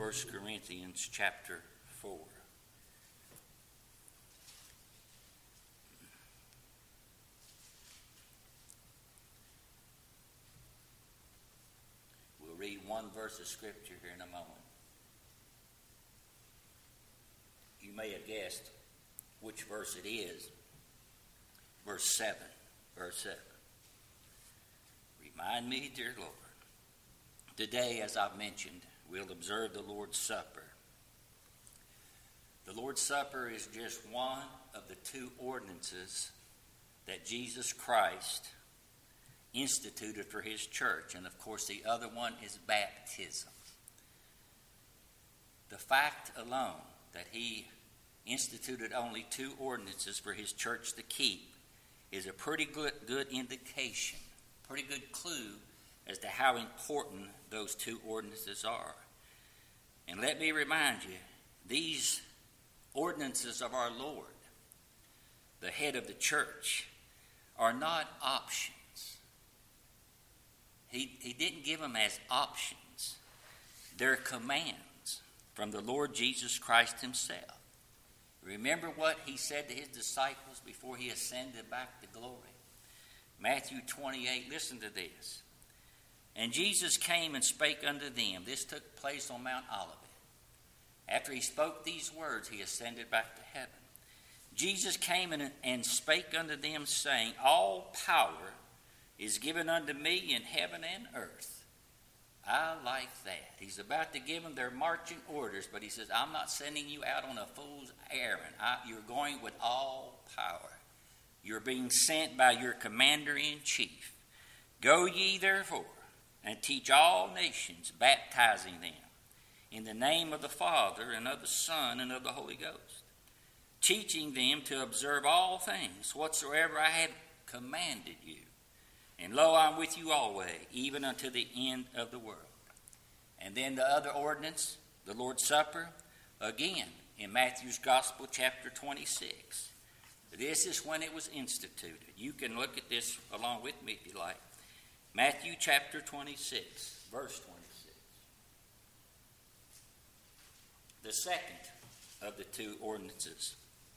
1 Corinthians chapter 4. We'll read one verse of Scripture here in a moment. You may have guessed which verse it is. Verse 7. Verse 7. Remind me, dear Lord. Today, as I've mentioned, we'll observe the Lord's Supper. The Lord's Supper is just one of the two ordinances that Jesus Christ instituted for his church. And of course, the other one is baptism. The fact alone that he instituted only two ordinances for his church to keep is a pretty good indication, pretty good clue as to how important those two ordinances are. And let me remind you, these ordinances of our Lord, the head of the church, are not options. He didn't give them as options. They're commands from the Lord Jesus Christ himself. Remember what he said to his disciples before he ascended back to glory? Matthew 28, listen to this. And Jesus came and spake unto them. This took place on Mount Olivet. After he spoke these words, he ascended back to heaven. Jesus came and spake unto them, saying, All power is given unto me in heaven and earth. I like that. He's about to give them their marching orders, but he says, I'm not sending you out on a fool's errand. You're going with all power. You're being sent by your commander-in-chief. Go ye therefore and teach all nations, baptizing them in the name of the Father and of the Son and of the Holy Ghost, teaching them to observe all things whatsoever I have commanded you. And lo, I'm with you always, even unto the end of the world. And then the other ordinance, the Lord's Supper, again in Matthew's Gospel, chapter 26. This is when it was instituted. You can look at this along with me if you like. Matthew chapter 26, verse 26. The second of the two ordinances.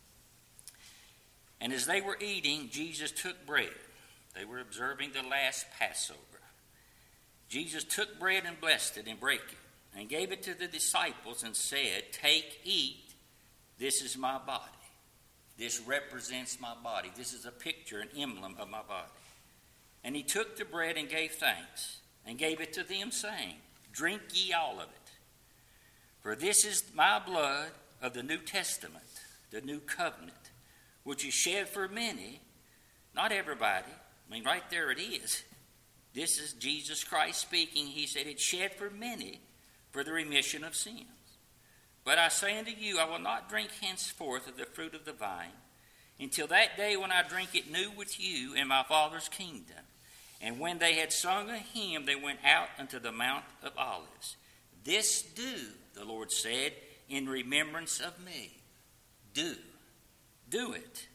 And as they were eating, Jesus took bread. They were observing the last Passover. Jesus took bread and blessed it and brake it and gave it to the disciples and said, Take, eat, this is my body. This represents my body. This is a picture, an emblem of my body. And he took the bread and gave thanks and gave it to them, saying, Drink ye all of it. For this is my blood of the New Testament, the new covenant, which is shed for many, not everybody. I mean, right there it is. This is Jesus Christ speaking. He said, It's shed for many for the remission of sins. But I say unto you, I will not drink henceforth of the fruit of the vine, until that day when I drink it new with you in my Father's kingdom. And when they had sung a hymn, they went out unto the Mount of Olives. This do, the Lord said, in remembrance of me. Do it.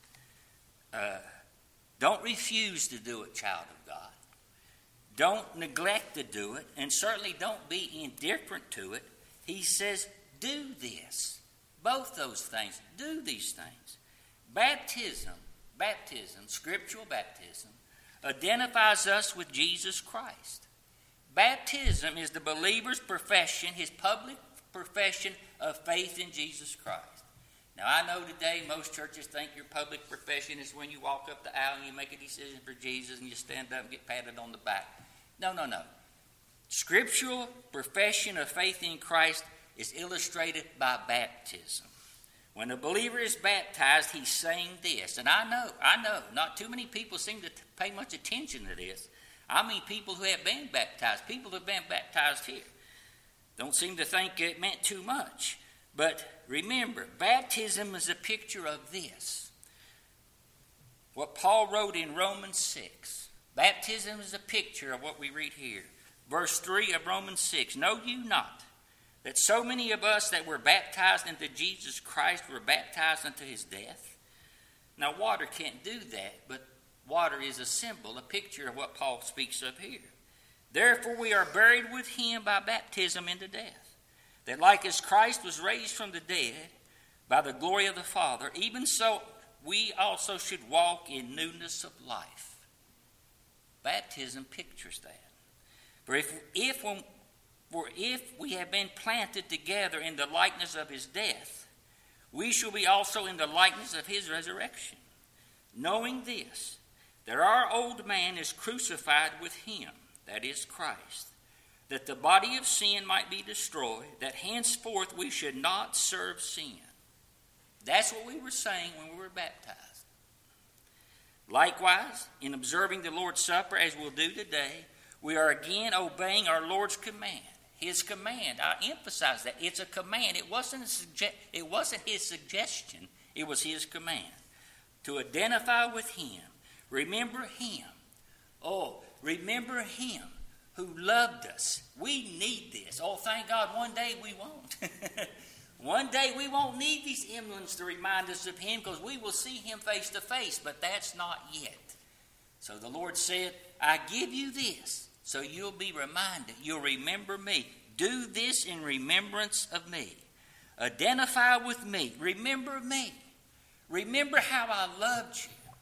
Don't refuse to do it, child of God. Don't neglect to do it, and certainly don't be indifferent to it. He says, do this. Both those things. Do these things. Baptism, scriptural baptism, identifies us with Jesus Christ. Baptism is the believer's profession, his public profession of faith in Jesus Christ. Now, I know today most churches think your public profession is when you walk up the aisle and you make a decision for Jesus and you stand up and get patted on the back. No. Scriptural profession of faith in Christ is illustrated by baptism. When a believer is baptized, he's saying this. And I know, not too many people seem to pay much attention to this. I mean people who have been baptized, people who have been baptized here. Don't seem to think it meant too much. But remember, baptism is a picture of this. What Paul wrote in Romans 6. Baptism is a picture of what we read here. Verse 3 of Romans 6. Know you not that so many of us that were baptized into Jesus Christ were baptized unto his death? Now, water can't do that, but water is a symbol, a picture of what Paul speaks of here. Therefore, we are buried with him by baptism into death, that like as Christ was raised from the dead by the glory of the Father, even so we also should walk in newness of life. Baptism pictures that. For if we have been planted together in the likeness of his death, we shall be also in the likeness of his resurrection. Knowing this, that our old man is crucified with him, that is Christ, that the body of sin might be destroyed, that henceforth we should not serve sin. That's what we were saying when we were baptized. Likewise, in observing the Lord's Supper, as we'll do today, we are again obeying our Lord's command. His command, I emphasize that, it's a command. It wasn't his suggestion, it was his command. To identify with him, remember him. Oh, remember him who loved us. We need this. Oh, thank God, one day we won't. One day we won't need these emblems to remind us of him, because we will see him face to face, but that's not yet. So the Lord said, I give you this, so you'll be reminded. You'll remember me. Do this in remembrance of me. Identify with me. Remember me. Remember how I loved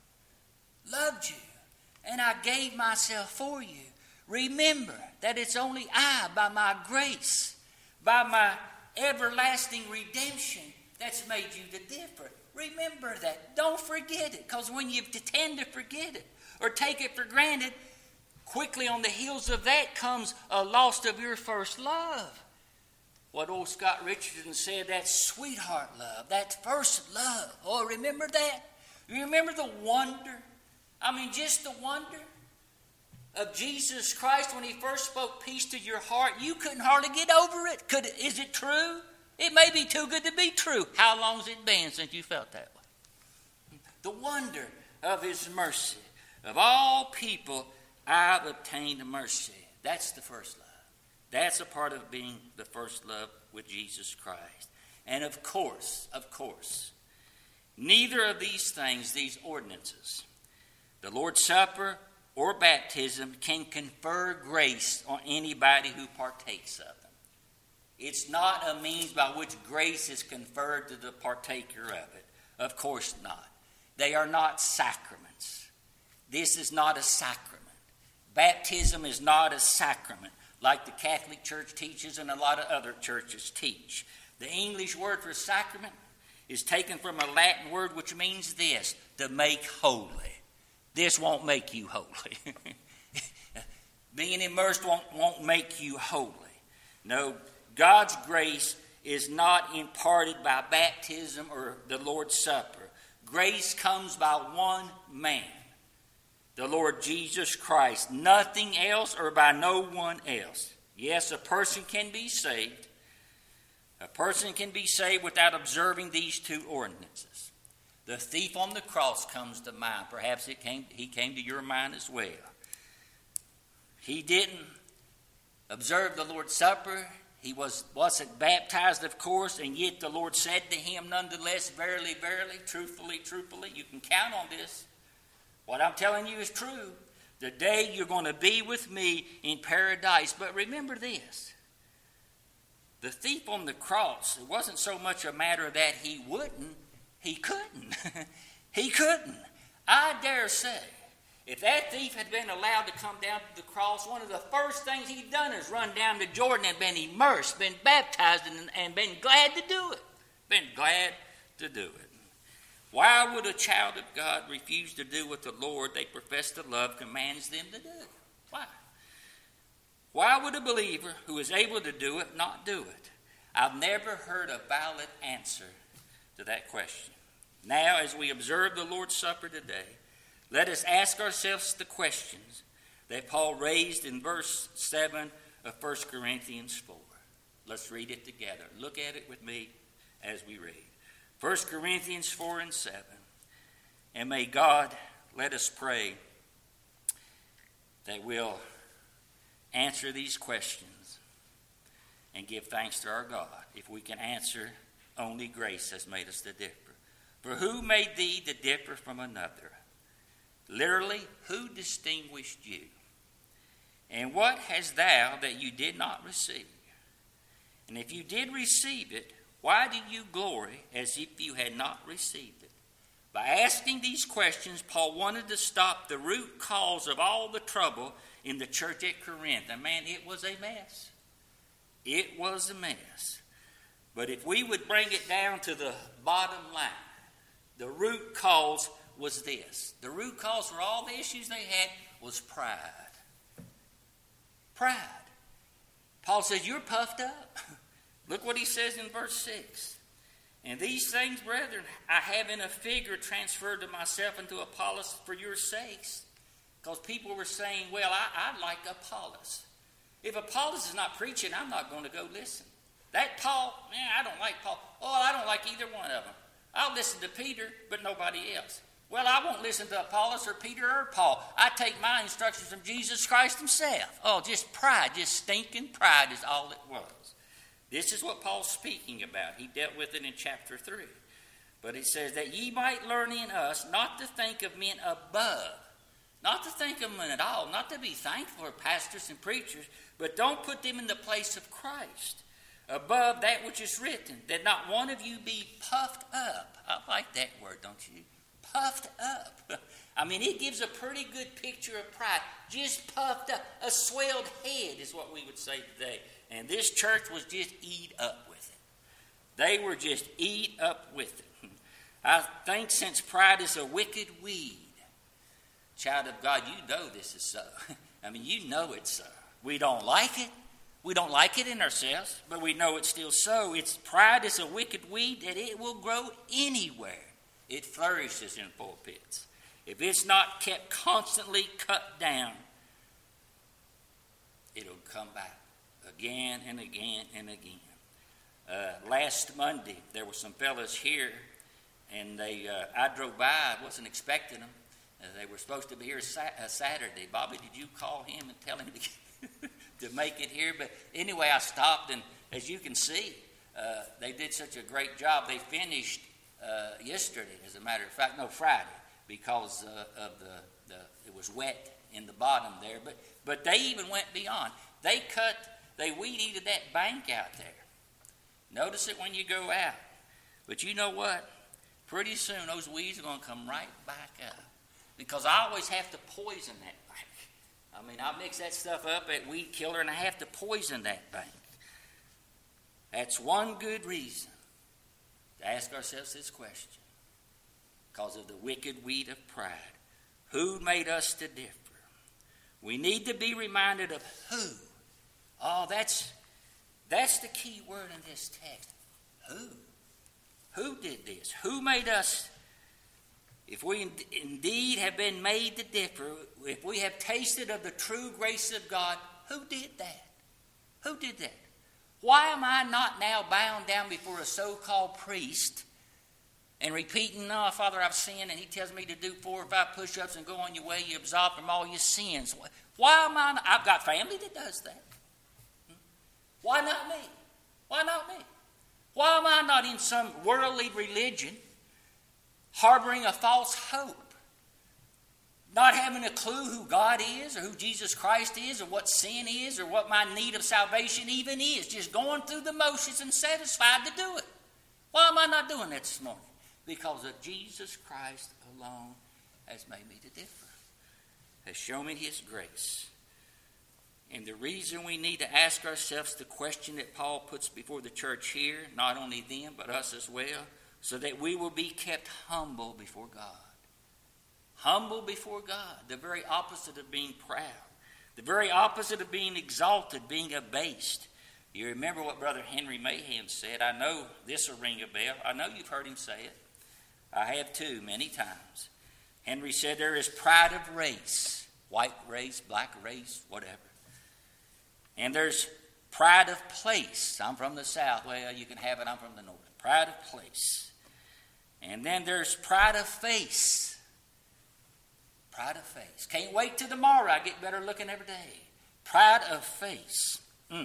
you, and I gave myself for you. Remember that it's only I, by my grace, by my everlasting redemption, that's made you the difference. Remember that. Don't forget it, because when you tend to forget it or take it for granted, quickly on the heels of that comes a loss of your first love. What old Scott Richardson said, that sweetheart love, that first love. Oh, remember that? You remember the wonder? I mean, just the wonder of Jesus Christ when he first spoke peace to your heart. You couldn't hardly get over it. Is it true? It may be too good to be true. How long's it been since you felt that way? The wonder of his mercy. Of all people, I've obtained mercy. That's the first love. That's a part of being the first love with Jesus Christ. And of course, neither of these things, these ordinances, the Lord's Supper or baptism, can confer grace on anybody who partakes of them. It's not a means by which grace is conferred to the partaker of it. Of course not. They are not sacraments. This is not a sacrament. Baptism is not a sacrament like the Catholic Church teaches and a lot of other churches teach. The English word for sacrament is taken from a Latin word which means this, to make holy. This won't make you holy. Being immersed won't make you holy. No, God's grace is not imparted by baptism or the Lord's Supper. Grace comes by one man, the Lord Jesus Christ. Nothing else or by no one else. Yes, a person can be saved. A person can be saved without observing these two ordinances. The thief on the cross comes to mind. Perhaps he came to your mind as well. He didn't observe the Lord's Supper. He wasn't baptized, of course, and yet the Lord said to him nonetheless, verily, verily, truthfully, truthfully, you can count on this. What I'm telling you is true. The day you're going to be with me in paradise. But remember this. The thief on the cross, it wasn't so much a matter that he wouldn't. He couldn't. He couldn't. I dare say, if that thief had been allowed to come down to the cross, one of the first things he'd done is run down to Jordan and been immersed, been baptized, and been glad to do it. Been glad to do it. Why would a child of God refuse to do what the Lord they profess to love commands them to do? Why? Why would a believer who is able to do it not do it? I've never heard a valid answer to that question. Now, as we observe the Lord's Supper today, let us ask ourselves the questions that Paul raised in verse 7 of 1 Corinthians 4. Let's read it together. Look at it with me as we read. 1 Corinthians 4 and 7. And may God, let us pray that we'll answer these questions and give thanks to our God. If we can answer, only grace has made us to differ. For who made thee to differ from another? Literally, who distinguished you? And what hast thou that you did not receive? And if you did receive it, why do you glory as if you had not received it? By asking these questions, Paul wanted to stop the root cause of all the trouble in the church at Corinth. And man, it was a mess. It was a mess. But if we would bring it down to the bottom line, the root cause was this. The root cause for all the issues they had was pride. Pride. Paul says, you're puffed up. Look what he says in verse 6. And these things, brethren, I have in a figure transferred to myself and to Apollos for your sakes. Because people were saying, well, I like Apollos. If Apollos is not preaching, I'm not going to go listen. That Paul, man, I don't like Paul. Oh, I don't like either one of them. I'll listen to Peter, but nobody else. Well, I won't listen to Apollos or Peter or Paul. I take my instructions from Jesus Christ himself. Oh, just pride, just stinking pride is all it was. This is what Paul's speaking about. He dealt with it in chapter 3. But it says that ye might learn in us not to think of men above, not to think of men at all, not to be thankful for pastors and preachers, but don't put them in the place of Christ, above that which is written, that not one of you be puffed up. I like that word, don't you? Puffed up. I mean, it gives a pretty good picture of pride. Just puffed up. A swelled head is what we would say today. And this church was just eat up with it. They were just eat up with it. I think since pride is a wicked weed, child of God, you know this is so. I mean, you know it's so. We don't like it. We don't like it in ourselves, but we know it's still so. Pride is a wicked weed that it will grow anywhere. It flourishes in pulpits. If it's not kept constantly cut down, it'll come back again and again and again. Last Monday, there were some fellas here, and I drove by. I wasn't expecting them. They were supposed to be here Saturday. Bobby, did you call him and tell him to make it here? But anyway, I stopped, and as you can see, they did such a great job. They finished yesterday, as a matter of fact, no, Friday, because of it was wet in the bottom there. But they even went beyond. They weed-eated that bank out there. Notice it when you go out. But you know what? Pretty soon those weeds are going to come right back up, because I always have to poison that bank. I mean, I mix that stuff up at weed killer, and I have to poison that bank. That's one good reason to ask ourselves this question. Because of the wicked weed of pride. Who made us to differ? We need to be reminded of who. Oh, that's the key word in this text. Who? Who did this? Who made us? If we indeed have been made to differ, if we have tasted of the true grace of God, who did that? Who did that? Why am I not now bound down before a so-called priest and repeating, no, Father, I've sinned, and he tells me to do 4 or 5 push-ups and go on your way, you absolve from all your sins? Why am I not? I've got family that does that. Why not me? Why not me? Why am I not in some worldly religion harboring a false hope? Not having a clue who God is or who Jesus Christ is or what sin is or what my need of salvation even is. Just going through the motions and satisfied to do it. Why am I not doing that this morning? Because of Jesus Christ alone has made me to differ. Has shown me his grace. And the reason we need to ask ourselves the question that Paul puts before the church here, not only them but us as well, so that we will be kept humble before God. Humble before God, the very opposite of being proud, the very opposite of being exalted, being abased. You remember what Brother Henry Mayhem said. I know this will ring a bell. I know you've heard him say it. I have too, many times. Henry said there is pride of race, white race, black race, whatever. And there's pride of place. I'm from the South. Well, you can have it. I'm from the North. Pride of place. And then there's pride of face. Pride of face. Can't wait till tomorrow. I get better looking every day. Pride of face.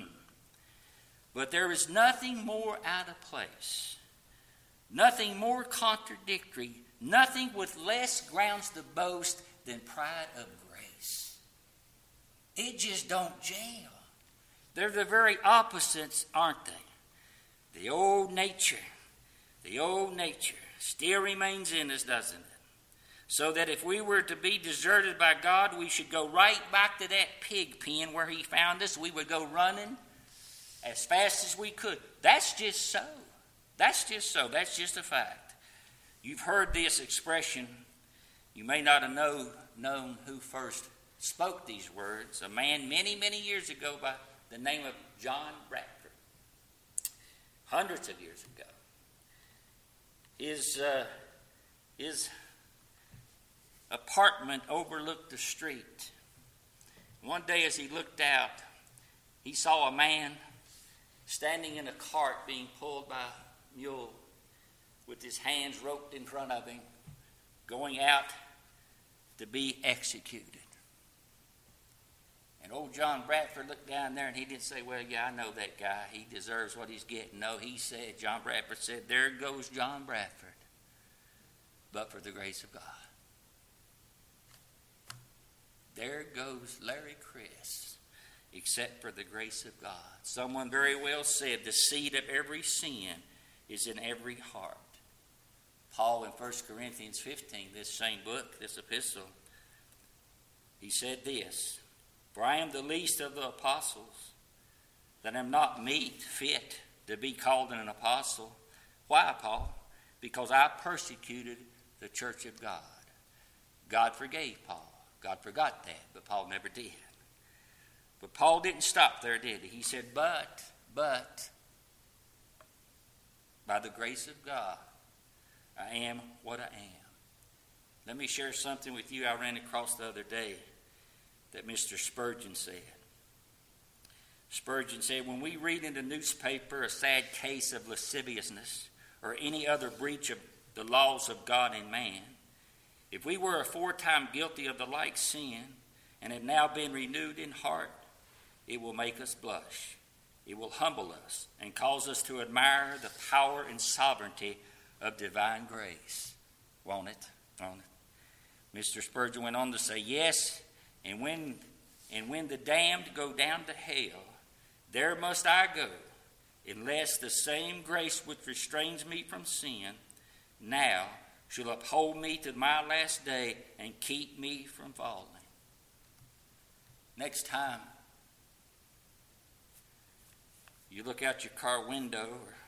But there is nothing more out of place. Nothing more contradictory. Nothing with less grounds to boast than pride of grace. It just don't gel. They're the very opposites, aren't they? The old nature still remains in us, doesn't it? So that if we were to be deserted by God, we should go right back to that pig pen where he found us. We would go running as fast as we could. That's just so. That's just so. That's just a fact. You've heard this expression. You may not have known who first spoke these words. A man many, many years ago by the name of John Bradford. Hundreds of years ago. His apartment overlooked the street. One day as he looked out, he saw a man standing in a cart being pulled by a mule with his hands roped in front of him, going out to be executed. And old John Bradford looked down there and he didn't say, well, yeah, I know that guy. He deserves what he's getting. No, he said, John Bradford said, there goes John Bradford, but for the grace of God. There goes Larry Chris, except for the grace of God. Someone very well said, the seed of every sin is in every heart. Paul in 1 Corinthians 15, this same book, this epistle, he said this, for I am the least of the apostles, that am not meet, fit to be called an apostle. Why, Paul? Because I persecuted the church of God. God forgave Paul. God forgot that, but Paul never did. But Paul didn't stop there, did he? He said, but, by the grace of God, I am what I am. Let me share something with you I ran across the other day that Mr. Spurgeon said. Spurgeon said, when we read in the newspaper a sad case of lasciviousness or any other breach of the laws of God and man, if we were aforetime guilty of the like sin and have now been renewed in heart, it will make us blush. It will humble us and cause us to admire the power and sovereignty of divine grace. Won't it? Won't it? Mr. Spurgeon went on to say, yes, and when the damned go down to hell, there must I go, unless the same grace which restrains me from sin now shall uphold me to my last day and keep me from falling. Next time you look out your car window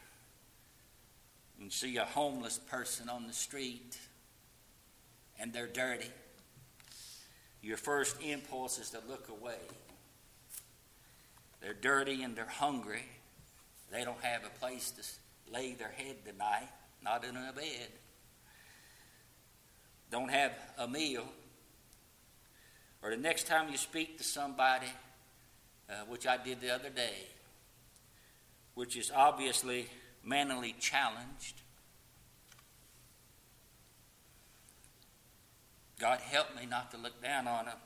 and see a homeless person on the street and they're dirty, your first impulse is to look away. They're dirty and they're hungry. They don't have a place to lay their head tonight, not in a bed. Don't have a meal. Or the next time you speak to somebody, which I did the other day, which is obviously mentally challenged, God help me not to look down on them.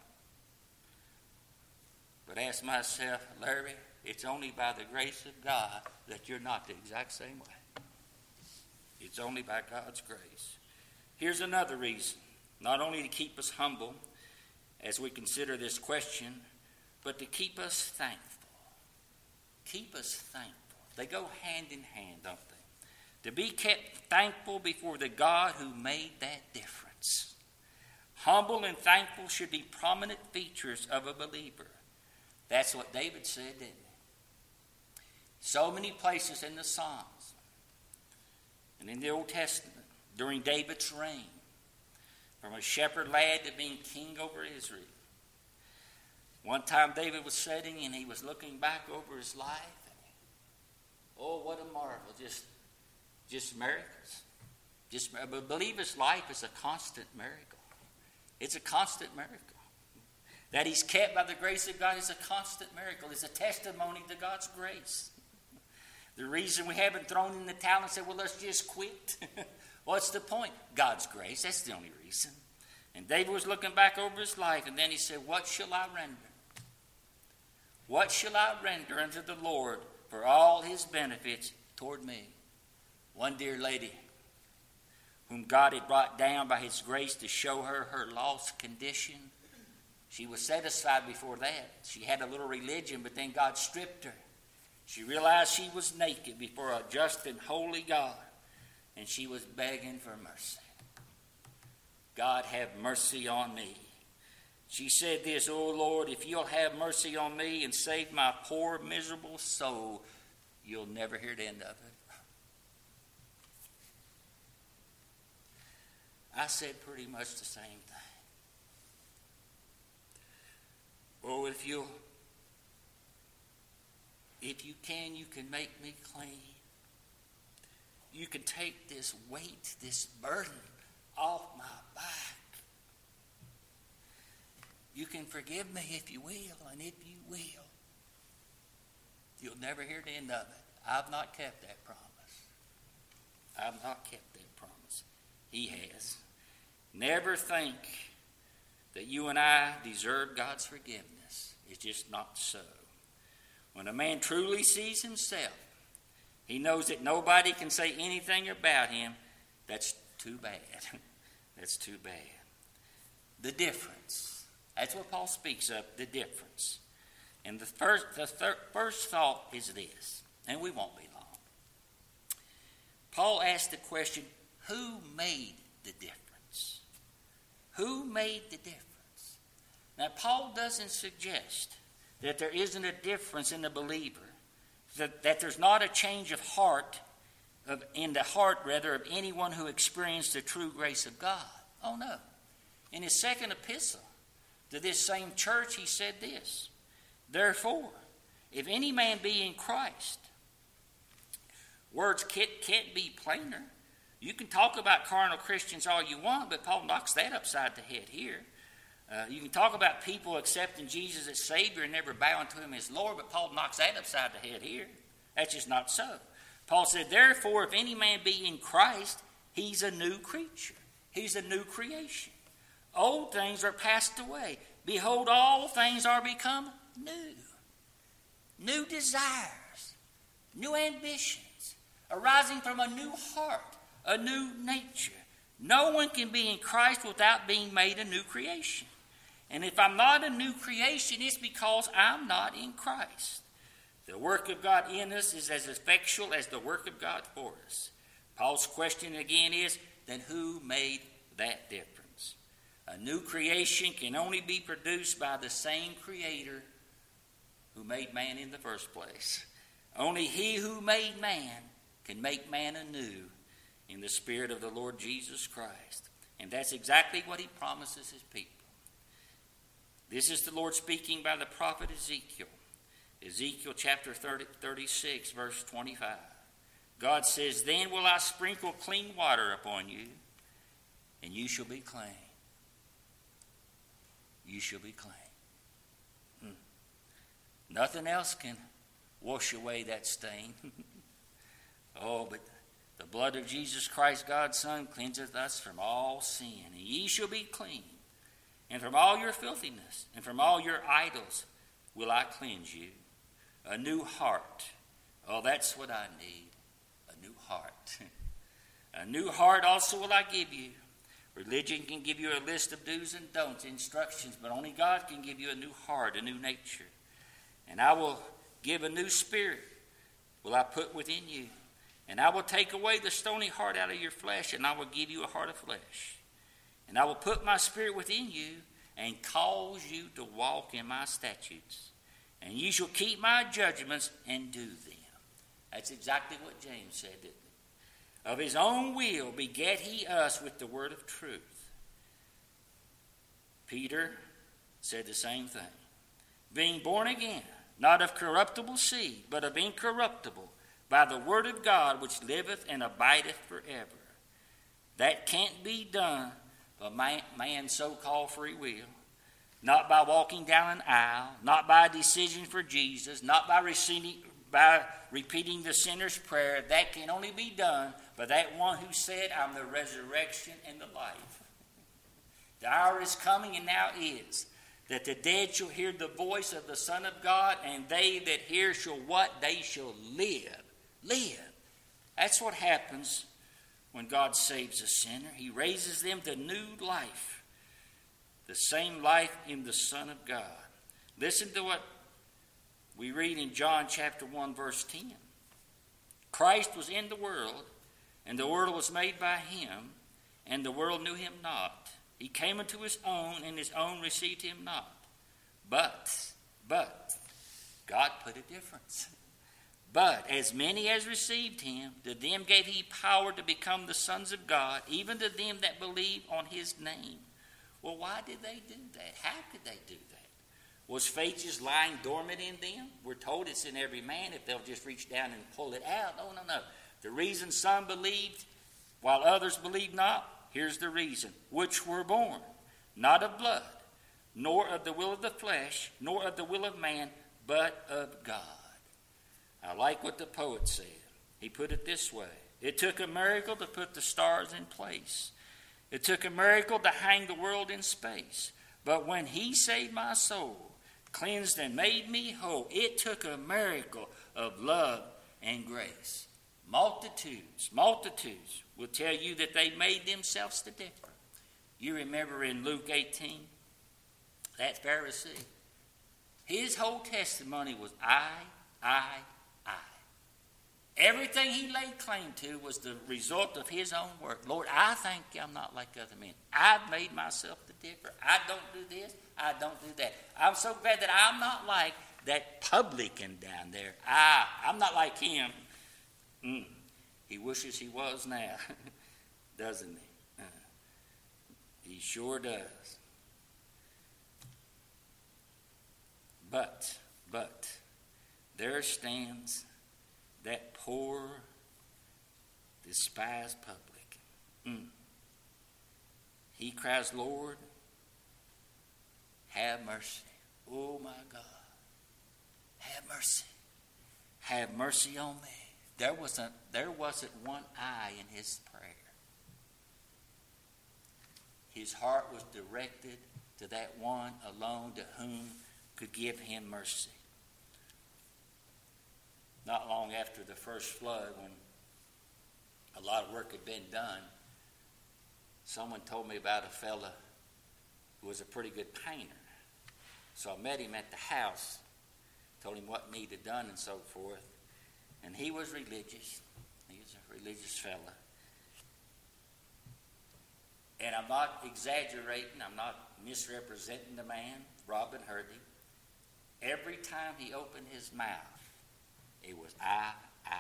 But ask myself, Larry, it's only by the grace of God that you're not the exact same way. It's only by God's grace. Here's another reason, not only to keep us humble as we consider this question, but to keep us thankful. Keep us thankful. They go hand in hand, don't they? To be kept thankful before the God who made that difference. Humble and thankful should be prominent features of a believer. That's what David said, didn't he? So many places in the Psalms and in the Old Testament during David's reign, from a shepherd lad to being king over Israel. One time David was sitting and he was looking back over his life. Oh, what a marvel. Just miracles. A believer's life is a constant miracle. It's a constant miracle. That he's kept by the grace of God is a constant miracle. It's a testimony to God's grace. The reason we haven't thrown in the towel and said, well, let's just quit. What's the point? God's grace. That's the only reason. And David was looking back over his life, and then he said, what shall I render? What shall I render unto the Lord for all his benefits toward me? One dear lady whom God had brought down by his grace to show her lost condition. She was satisfied before that. She had a little religion, but then God stripped her. She realized she was naked before a just and holy God, and she was begging for mercy. God, have mercy on me. She said this, "Oh Lord, if you'll have mercy on me and save my poor, miserable soul, you'll never hear the end of it." I said pretty much the same thing. Oh, if you can, you can make me clean. You can take this weight, this burden off my back. You can forgive me if you will, and if you will, you'll never hear the end of it. I've not kept that promise. I've not kept that promise. He has. Never think that you and I deserve God's forgiveness. It's just not so. When a man truly sees himself, he knows that nobody can say anything about him. That's too bad. That's too bad. The difference. That's what Paul speaks of, the difference. And the first thought is this, and we won't be long. Paul asked the question, who made the difference? Who made the difference? Now, Paul doesn't suggest that there isn't a difference in the believer, that there's not a change of heart, in the heart, rather, of anyone who experienced the true grace of God. Oh, no. In his second epistle to this same church, he said this, "Therefore, if any man be in Christ," words can't be plainer. You can talk about carnal Christians all you want, but Paul knocks that upside the head here. You can talk about people accepting Jesus as Savior and never bowing to him as Lord, but Paul knocks that upside the head here. That's just not so. Paul said, "Therefore, if any man be in Christ, he's a new creature. He's a new creation. Old things are passed away. Behold, all things are become new." New desires, new ambitions, arising from a new heart, a new nature. No one can be in Christ without being made a new creation. And if I'm not a new creation, it's because I'm not in Christ. The work of God in us is as effectual as the work of God for us. Paul's question again is, then who made that difference? A new creation can only be produced by the same Creator who made man in the first place. Only He who made man can make man anew in the Spirit of the Lord Jesus Christ. And that's exactly what He promises His people. This is the Lord speaking by the prophet Ezekiel. Ezekiel chapter 36, verse 25. God says, "Then will I sprinkle clean water upon you, and you shall be clean." You shall be clean. Nothing else can wash away that stain. Oh, but the blood of Jesus Christ, God's Son, cleanseth us from all sin. And ye shall be clean. And from all your filthiness, and from all your idols will I cleanse you. A new heart. Oh, that's what I need. A new heart. A new heart also will I give you. Religion can give you a list of do's and don'ts, instructions, but only God can give you a new heart, a new nature. And I will give a new spirit, will I put within you. And I will take away the stony heart out of your flesh, and I will give you a heart of flesh. And I will put my spirit within you, and cause you to walk in my statutes. And ye shall keep my judgments and do them. That's exactly what James said, didn't he? Of his own will begat he us with the word of truth. Peter said the same thing. Being born again, not of corruptible seed, but of incorruptible, by the word of God which liveth and abideth forever. That can't be done by man's so-called free will, not by walking down an aisle, not by a decision for Jesus, not by repeating the sinner's prayer. That can only be done by that one who said, "I'm the resurrection and the life." The hour is coming, and now is, that the dead shall hear the voice of the Son of God, and they that hear shall what? They shall live. Live. That's what happens when God saves a sinner. He raises them to new life, the same life in the Son of God. Listen to what We read in John chapter 1, verse 10. Christ was in the world, and the world was made by him, and the world knew him not. He came unto his own, and his own received him not. But, God put a difference. But as many as received him, to them gave he power to become the sons of God, even to them that believe on his name. Well, why did they do that? How could they do that? Was faith just lying dormant in them? We're told it's in every man if they'll just reach down and pull it out. No. The reason some believed while others believed not, here's the reason. Which were born, not of blood, nor of the will of the flesh, nor of the will of man, but of God. I like what the poet said. He put it this way. It took a miracle to put the stars in place. It took a miracle to hang the world in space. But when he saved my soul, cleansed and made me whole, it took a miracle of love and grace. Multitudes will tell you that they made themselves to differ. You remember in Luke 18, that Pharisee, his whole testimony was I. Everything he laid claim to was the result of his own work. Lord, I thank you I'm not like other men. I've made myself to differ. I don't do this. I don't do that. I'm so glad that I'm not like that publican down there. I'm not like him. He wishes he was now, doesn't he? He sure does. But there stands that poor, despised publican. He cries, Lord, have mercy. Oh my God. Have mercy. Have mercy on me. There wasn't one I in his prayer. His heart was directed to that one alone to whom could give him mercy. Not long after the first flood, when a lot of work had been done, someone told me about a fella who was a pretty good painter. So I met him at the house, told him what needed done and so forth. And he was religious. He was a religious fella. And I'm not exaggerating. I'm not misrepresenting the man, Robin Hurdy. Every time he opened his mouth, it was I.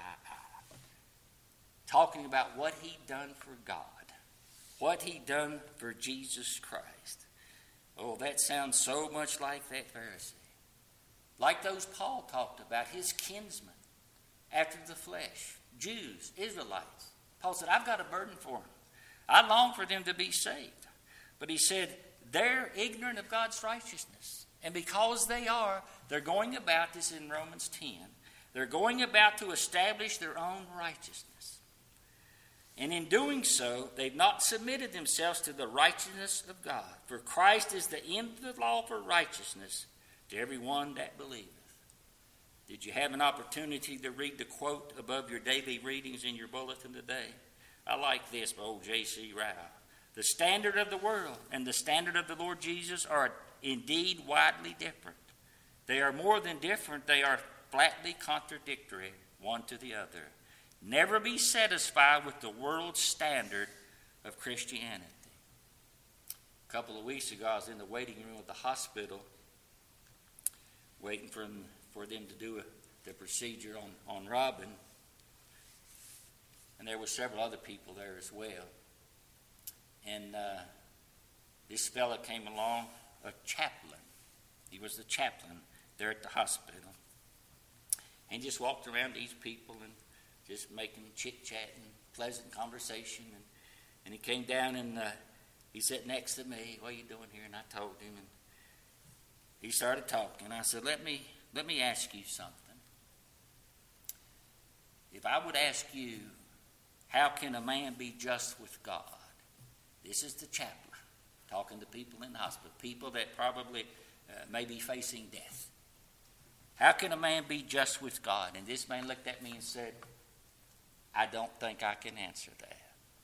Talking about what he'd done for God. What he'd done for Jesus Christ. Oh, that sounds so much like that Pharisee. Like those Paul talked about, his kinsmen after the flesh. Jews, Israelites. Paul said, I've got a burden for them. I long for them to be saved. But he said, they're ignorant of God's righteousness. And because they are, they're going about, this in Romans 10, they're going about to establish their own righteousness. And in doing so, they've not submitted themselves to the righteousness of God. For Christ is the end of the law for righteousness to everyone that believeth. Did you have an opportunity to read the quote above your daily readings in your bulletin today? I like this by old J.C. Ryle. The standard of the world and the standard of the Lord Jesus are indeed widely different. They are more than different. They are flatly contradictory one to the other. Never be satisfied with the world's standard of Christianity. A couple of weeks ago, I was in the waiting room of the hospital waiting for them to do the procedure on Robin. And there were several other people there as well. And this fella came along, a chaplain. He was the chaplain there at the hospital. And just walked around these people and just making chit-chat and pleasant conversation. And he came down and he sat next to me. What are you doing here? And I told him. And he started talking. I said, let me ask you something. If I would ask you, how can a man be just with God? This is the chaplain talking to people in the hospital, people that probably may be facing death. How can a man be just with God? And this man looked at me and said, I don't think I can answer that.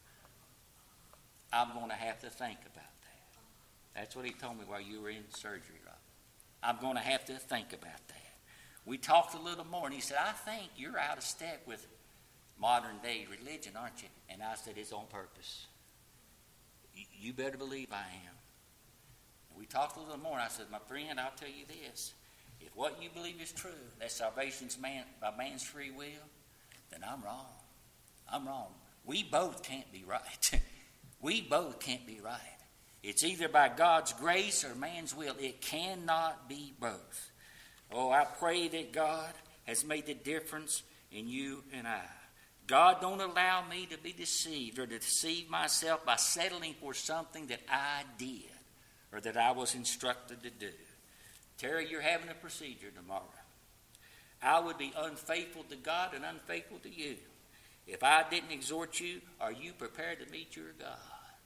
I'm going to have to think about that. That's what he told me while you were in surgery, Rob. I'm going to have to think about that. We talked a little more, and he said, I think you're out of step with modern day religion, aren't you? And I said, it's on purpose. You better believe I am. And we talked a little more, and I said, my friend, I'll tell you this. If what you believe is true, that salvation's by man's free will, then I'm wrong. I'm wrong. We both can't be right. We both can't be right. It's either by God's grace or man's will. It cannot be both. Oh, I pray that God has made the difference in you and I. God, don't allow me to be deceived or to deceive myself by settling for something that I did or that I was instructed to do. Terry, you're having a procedure tomorrow. I would be unfaithful to God and unfaithful to you if I didn't exhort you. Are you prepared to meet your God?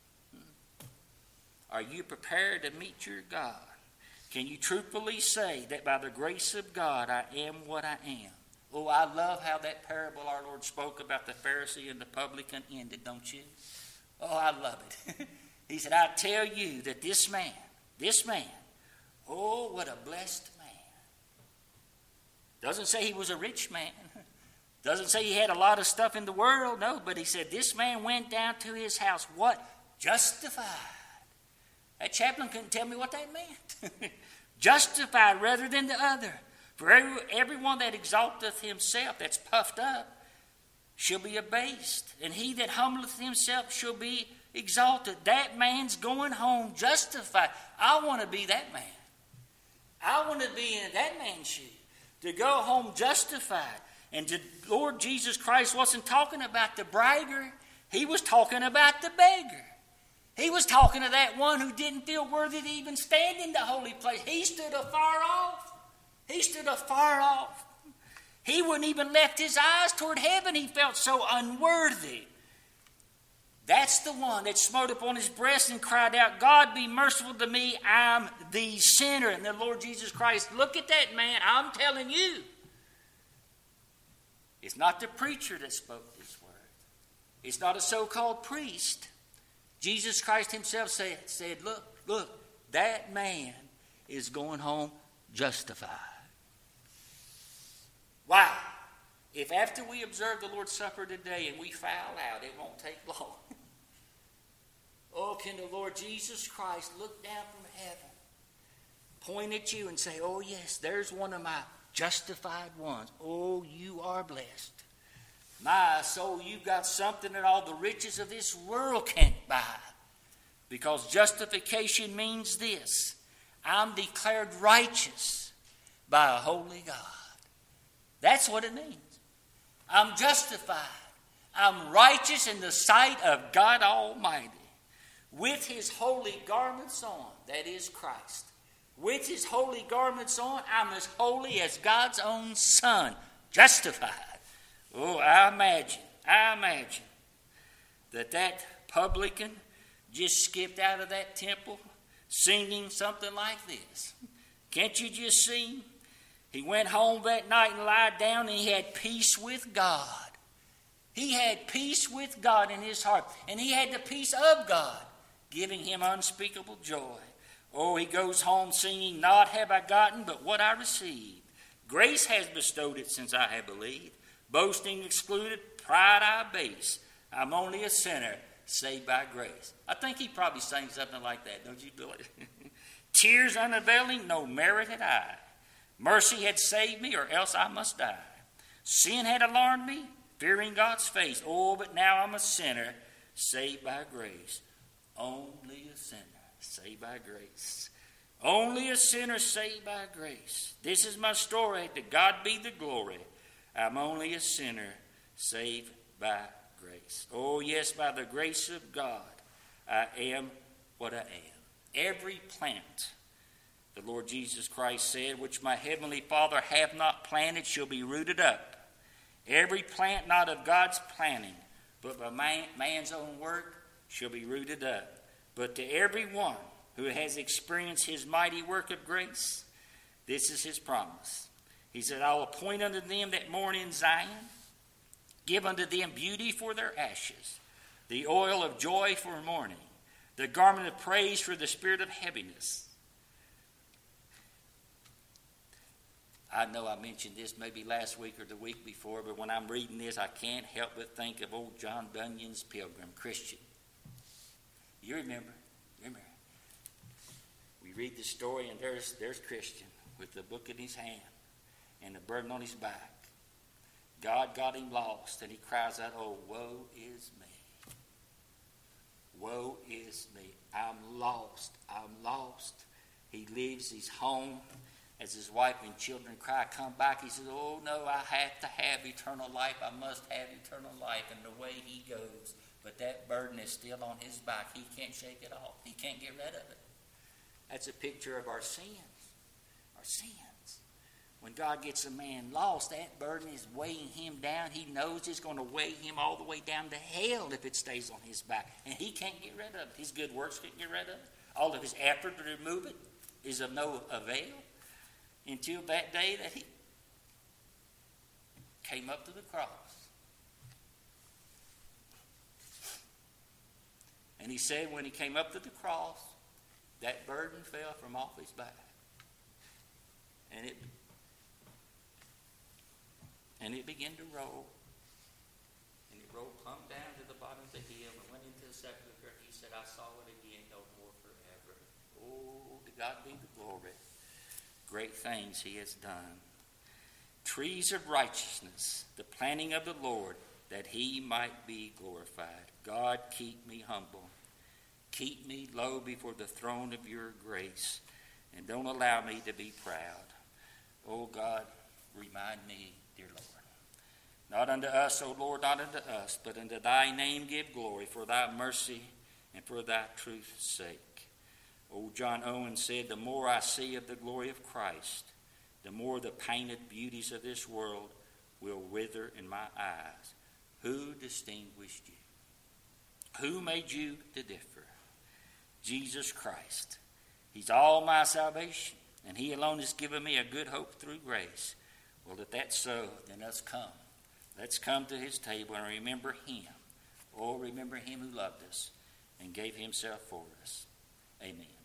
Are you prepared to meet your God? Can you truthfully say that by the grace of God I am what I am? Oh, I love how that parable our Lord spoke about the Pharisee and the publican ended, don't you? Oh, I love it. He said, I tell you that this man, oh, what a blessed man. Doesn't say he was a rich man. Doesn't say he had a lot of stuff in the world. No, but he said this man went down to his house. What? Justified. That chaplain couldn't tell me what that meant. Justified rather than the other. For everyone that exalteth himself, that's puffed up, shall be abased. And he that humbleth himself shall be exalted. That man's going home justified. I want to be that man. I want to be in that man's shoes. To go home justified. And the Lord Jesus Christ wasn't talking about the bragger. He was talking about the beggar. He was talking to that one who didn't feel worthy to even stand in the holy place. He stood afar off. He stood afar off. He wouldn't even lift his eyes toward heaven. He felt so unworthy. That's the one that smote upon his breast and cried out, God be merciful to me, I'm the sinner. And the Lord Jesus Christ, look at that man, I'm telling you. It's not the preacher that spoke this word. It's not a so-called priest. Jesus Christ himself said, look, that man is going home justified. Wow. If after we observe the Lord's Supper today and we foul out, it won't take long. Oh, can the Lord Jesus Christ look down from heaven, point at you and say, oh yes, there's one of my justified ones. Oh, you are blessed. My soul, you've got something that all the riches of this world can't buy. Because justification means this. I'm declared righteous by a holy God. That's what it means. I'm justified. I'm righteous in the sight of God Almighty. With his holy garments on, that is Christ. With his holy garments on, I'm as holy as God's own Son. Justified. Oh, I imagine that publican just skipped out of that temple singing something like this. Can't you just see? He went home that night and lied down and he had peace with God. He had peace with God in his heart. And he had the peace of God, giving him unspeakable joy. Oh, he goes home singing, not have I gotten, but what I received. Grace has bestowed it since I have believed. Boasting excluded, pride I base. I'm only a sinner, saved by grace. I think he probably sang something like that, don't you, Billy? Tears unavailing, no merit had I. Mercy had saved me, or else I must die. Sin had alarmed me, fearing God's face. Oh, but now I'm a sinner, saved by grace. Only a sinner, saved by grace. Only a sinner, saved by grace. This is my story, to God be the glory. I'm only a sinner, saved by grace. Oh, yes, by the grace of God, I am what I am. Every plant, the Lord Jesus Christ said, which my heavenly Father hath not planted shall be rooted up. Every plant not of God's planting, but by man's own work, shall be rooted up. But to every one who has experienced his mighty work of grace, this is his promise. He said, I'll appoint unto them that mourn in Zion, give unto them beauty for their ashes, the oil of joy for mourning, the garment of praise for the spirit of heaviness. I know I mentioned this maybe last week or the week before, but when I'm reading this, I can't help but think of old John Bunyan's Pilgrim, Christian. You remember? We read the story, and there's Christian with the book in his hand and the burden on his back. God got him lost, and he cries out, "Oh, woe is me. Woe is me. I'm lost. I'm lost." He leaves his home. As his wife and children cry, "Come back." He says, "Oh, no, I have to have eternal life. I must have eternal life." And the way he goes, but that burden is still on his back. He can't shake it off. He can't get rid of it. That's a picture of our sins. Our sins. When God gets a man lost, that burden is weighing him down. He knows it's going to weigh him all the way down to hell if it stays on his back. And he can't get rid of it. His good works can't get rid of it. All of his effort to remove it is of no avail until that day that he came up to the cross. And he said when he came up to the cross, that burden fell from off his back. And it began to roll. And it rolled plumb down to the bottom of the hill and went into the sepulchre. He said, "I saw it again, no more forever." Oh, to God be the glory. Great things he has done. Trees of righteousness, the planting of the Lord, that he might be glorified. God, keep me humble. Keep me low before the throne of your grace, and don't allow me to be proud. Oh God, remind me, dear Lord. Not unto us, O Lord, not unto us, but unto thy name give glory, for thy mercy and for thy truth's sake. Old John Owen said, "The more I see of the glory of Christ, the more the painted beauties of this world will wither in my eyes." Who distinguished you? Who made you to differ? Jesus Christ. He's all my salvation, and he alone has given me a good hope through grace. Well, if that's so, then let's come. Let's come to his table and remember him. Oh, remember him who loved us and gave himself for us. Amen.